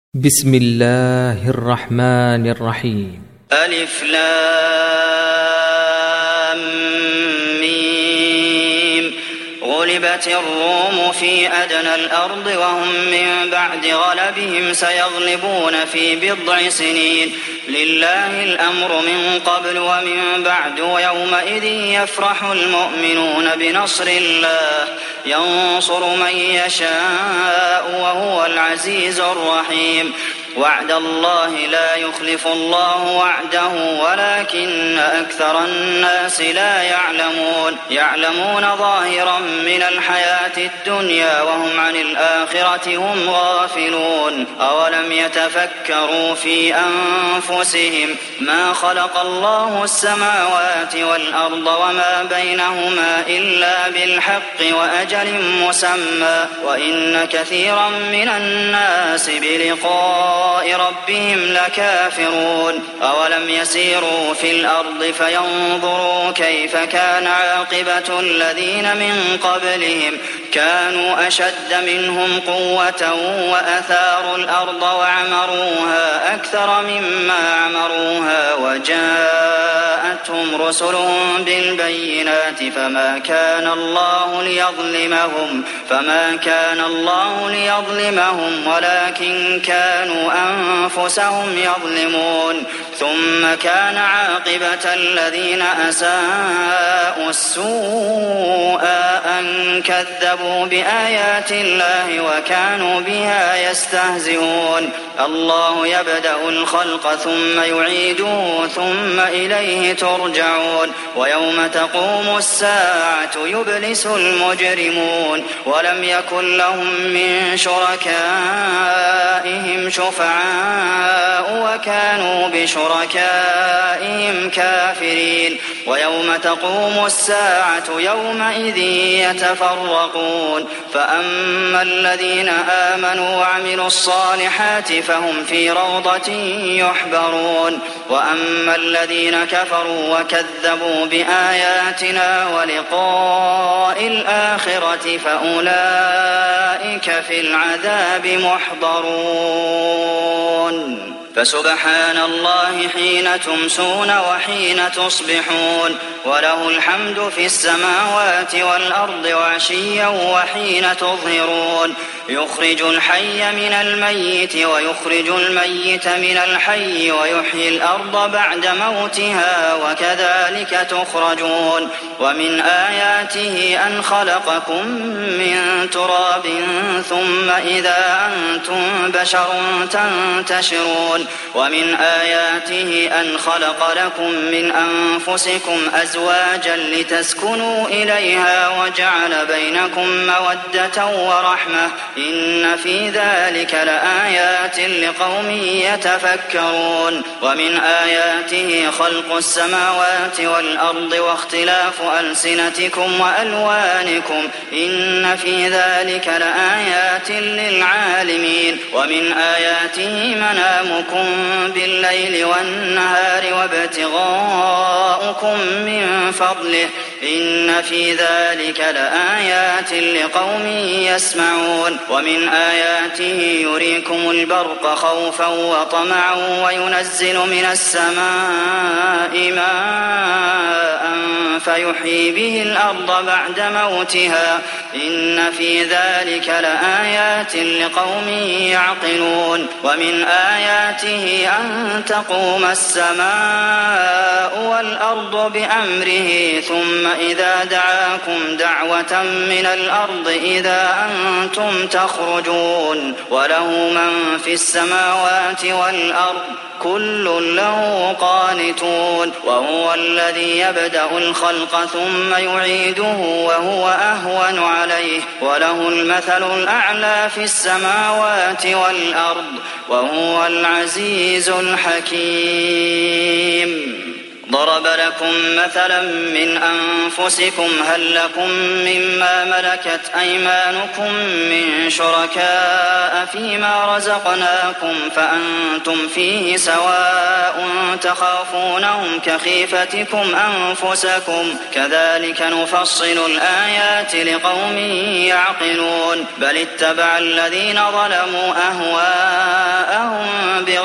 بسم الله الرحمن الرحيم. ألف لام ميم. غلبت الروم في أدنى الأرض وهم من بعد غلبهم سيغلبون في بضع سنين. لله الأمر من قبل ومن بعد ويومئذ يفرح المؤمنون بنصر الله ينصر من يشاء وهو العزيز الرحيم. وعد الله لا يخلف الله وعده ولكن أكثر الناس لا يعلمون ظاهرا من الحياة الدنيا وهم عن الآخرة هم غافلون. أولم يتفكروا في أنفسهم ما خلق الله السماوات والأرض وما بينهما إلا بالحق وأجل مسمى وإن كثيرا من الناس بلقاء ربهم لكافرون. أولم يسيروا في الأرض فينظروا كيف كان عاقبة الذين من قبلهم كانوا أشد منهم قوة وأثاروا الأرض وعمروها أكثر مما عمروها وجاءتهم رسلهم بالبينات فما كان الله ليظلمهم ولكن كانوا أنفسهم يظلمون. ثم كان عاقبة الذين أساءوا السوء أن كذبوا بآيات الله وكانوا بها يستهزئون. الله يبدأ الخلق ثم يعيده ثم إليه ترجعون. ويوم تقوم الساعة يبلس المجرمون ولم يكن لهم من شركائهم شفعاء وكانوا بشركائهم كافرين. ويوم تقوم الساعة يومئذ يتفرقون فأما الذين آمنوا وعملوا الصالحات فهم في روضة يحبرون وأما الذين كفروا وكذبوا بآياتنا ولقاء الآخرة فأولئك في العذاب محضرون. فسبحان الله حين تمسون وحين تصبحون وله الحمد في السماوات والأرض وعشيا وحين تظهرون. يخرج الحي من الميت ويخرج الميت من الحي ويحيي الأرض بعد موتها وكذلك تخرجون. ومن آياته أن خلقكم من تراب ثم إذا أنتم بشر تنتشرون. ومن آياته أن خلق لكم من أنفسكم أزواجا لتسكنوا إليها وجعل بينكم مودة ورحمة إن في ذلك لآيات لقوم يتفكرون. ومن آياته خلق السماوات والأرض واختلاف ألسنتكم وألوانكم إن في ذلك لآيات للعالمين. ومن آياته منامكم بالليل والنهار وابتغاؤكم من فضله إن في ذلك لآيات لقوم يسمعون. ومن آياته يريكم البرق خوفا وطمعا وينزل من السماء ماء فيحيي به الأرض بعد موتها إن في ذلك لآيات لقوم يعقلون. ومن آياته أن تقوم السماء والأرض بأمره ثم إذا دعاكم دعوة من الأرض إذا أنتم تخرجون. وله من في السماوات والأرض كل له قانتون. وهو الذي يبدأ الخلق ثم يعيده وهو أهون عليه وله المثل الأعلى في السماوات والأرض وهو العزيز الحكيم. ضرب لكم مثلا من أنفسكم هل لكم مما ملكت أيمانكم من شركاء فيما رزقناكم فأنتم فيه سواء تخافونهم كخيفتكم أنفسكم كذلك نفصل الآيات لقوم يعقلون. بل اتبع الذين ظلموا أهواءهم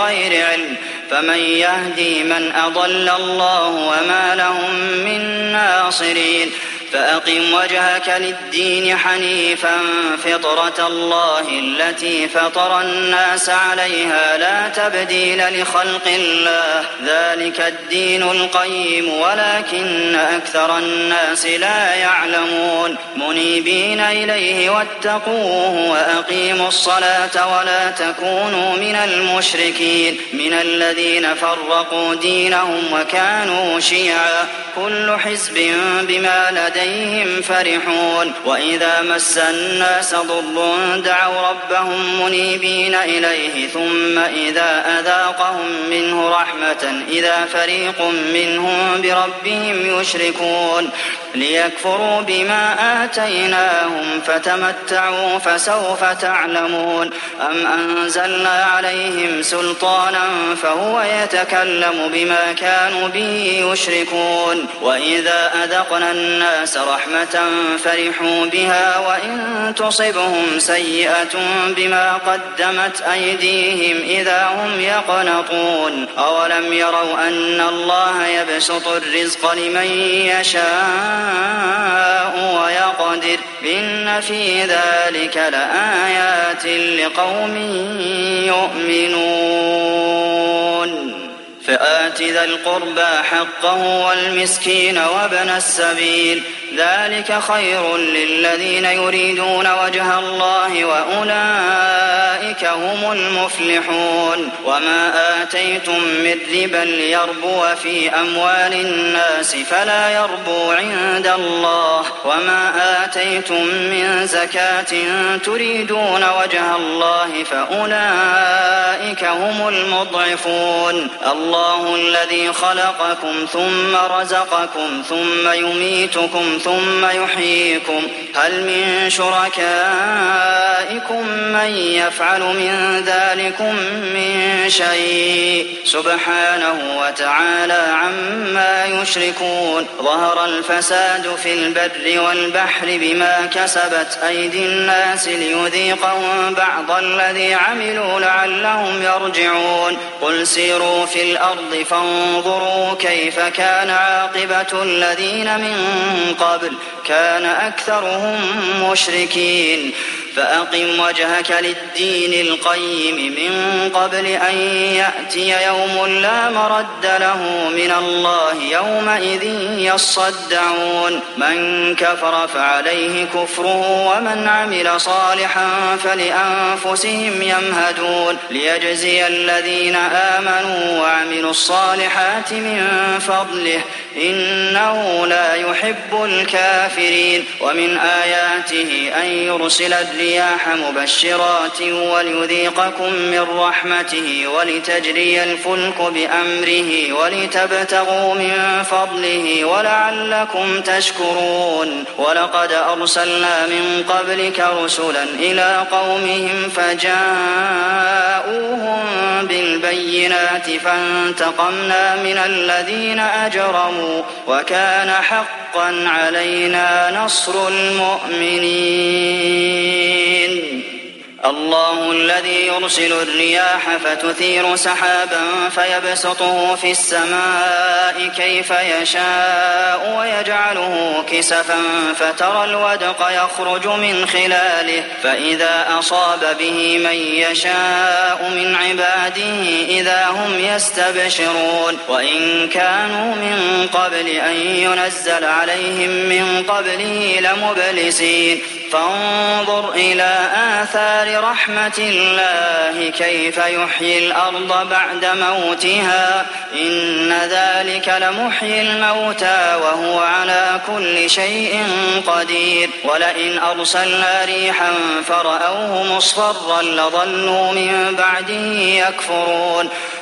بغير علم فمن يهدي من أضل الله وما لهم من ناصرين فأقم وجهك للدين حنيفا فطرة الله التي فطر الناس عليها لا تبديل لخلق الله ذلك الدين القيم ولكن أكثر الناس لا يعلمون منيبين إليه واتقوه وأقيموا الصلاة ولا تكونوا من المشركين من الذين فرقوا دينهم وكانوا شيعا كل حزب بما لديهم فرحون وإذا مس الناس ضر دعوا ربهم منيبين إليه ثم إذا أذاقهم منه رحمة إذا فريق منهم بربهم يشركون ليكفروا بما آتيناهم فتمتعوا فسوف تعلمون أم أنزلنا عليهم سلطانا فهو يتكلم بما كانوا به يشركون وإذا أذقنا الناس رحمة فرحوا بها وإن تصبهم سيئة بما قدمت أيديهم إذا هم يقنطون أولم يروا أن الله يبسط الرزق لمن يشاء ويقدر إن في ذلك لآيات لقوم يؤمنون فآت ذا القربى حقه والمسكين وابن السبيل ذلك خير للذين يريدون وجه الله وأولئك هم المفلحون وما آتيتم من ربا ليربو في أموال الناس فلا يربو عند الله وما آتيتم من زكاة تريدون وجه الله فأولئك هم المضعفون الله الذي خلقكم ثم رزقكم ثم يميتكم ثم يحييكم هل من شركائكم من يفعل من ذلكم من شيء سبحانه وتعالى عما يشركون ظهر الفساد في البر والبحر بما كسبت أيدي الناس ليذيقهم بعض الذي عملوا لعلهم يرجعون قل سيروا في الأرض فانظروا كيف كان عاقبة الذين من قبل كان أكثرهم مشركين فأقم وجهك للدين القيم من قبل أن يأتي يوم لا مرد له من الله يومئذ يصدعون من كفر فعليه كفره ومن عمل صالحا فلأنفسهم يمهدون ليجزي الذين آمنوا وعملوا الصالحات من فضله إنه لا يحب الكافرين ومن آياته أن يرسل الرياح مبشرات وليذيقكم من رحمته ولتجري الفلك بأمره ولتبتغوا من فضله ولعلكم تشكرون ولقد أرسلنا من قبلك رسلا إلى قومهم فجاءوهم بالبينات فانتقمنا من الذين أجرموا وكان حقا علينا نصر المؤمنين الله الذي يرسل الرياح فتثير سحابا فيبسطه في السماء كيف يشاء ويجعله كسفا فترى الودق يخرج من خلاله فإذا أصاب به من يشاء من عباده إذا هم يستبشرون وإن كانوا من قبل أن ينزل عليهم من قبله لمبلسين فانظر إلى آثار رحمة الله كيف يحيي الأرض بعد موتها إن ذلك لمحيي الموتى وهو على كل شيء قدير ولئن أرسلنا ريحا فرأوه مصفرا لظلوا من بعده يكفرون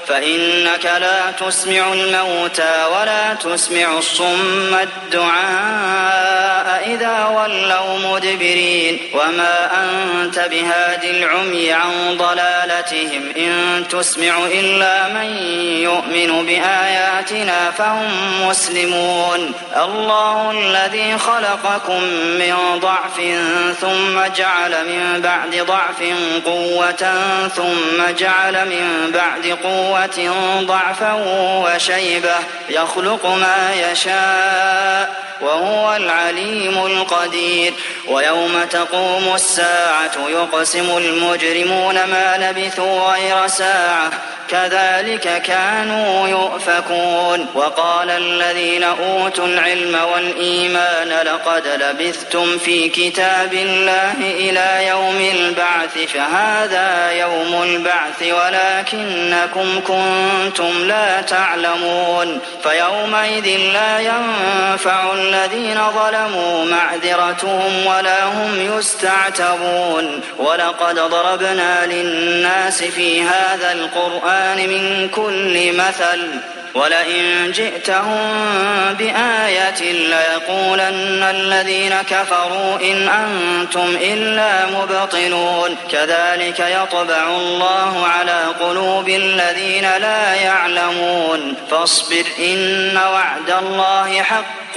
فإنك لا تسمع الموتى ولا تسمع الصم الدعاء إذا ولوا مدبرين وما أنت بهاد العمي عن ضلالتهم إن تسمع إلا من يؤمن بآياتنا فهم مسلمون الله الذي خلقكم من ضعف ثم جعل من بعد ضعف قوة ثم جعل من بعد قوة ضعفا وشيبة يخلق ما يشاء وهو العليم القدير ويوم تقوم الساعة يقسم المجرمون ما لبثوا غير ساعة كذلك كانوا يؤفكون وقال الذين أوتوا العلم والإيمان لقد لبثتم في كتاب الله إلى يوم البعث فهذا يوم البعث ولكنكم كنتم لا تعلمون فيومئذ لا ينفع الذين ظلموا معذرتهم ولا هم يستعتبون ولقد ضربنا للناس في هذا القرآن من كل مثل ولئن جئتهم بآية ليقولن الذين كفروا إن أنتم إلا مبطلون كذلك يطبع الله على قلوب الذين لا يعلمون فاصبر إن وعد الله حق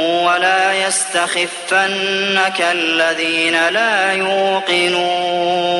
ولا يستخفنك الذين لا يوقنون